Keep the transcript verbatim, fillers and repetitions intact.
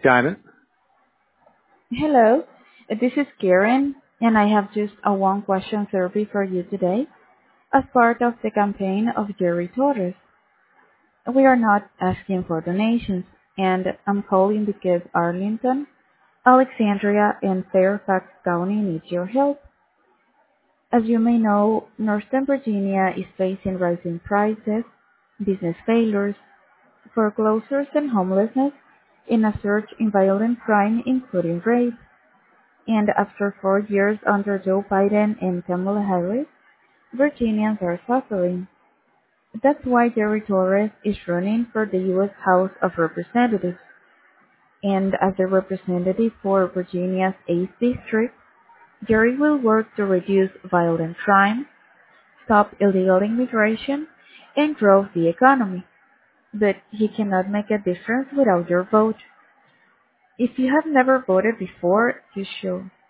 Got it. Hello, this is Karen, and I have just a one question survey for you today as part of the campaign of Jerry Torres. We are not asking for donations, and I'm calling because Arlington, Alexandria, and Fairfax County need your help. As you may know, Northern Virginia is facing rising prices, business failures, foreclosures, and homelessness, in a surge in violent crime, including rape. And after four years under Joe Biden and Kamala Harris, Virginians are suffering. That's why Jerry Torres is running for the U S House of Representatives. And as the representative for Virginia's eighth District, Jerry will work to reduce violent crime, stop illegal immigration, and grow the economy. But he cannot make a difference without your vote. If you have never voted before, you should.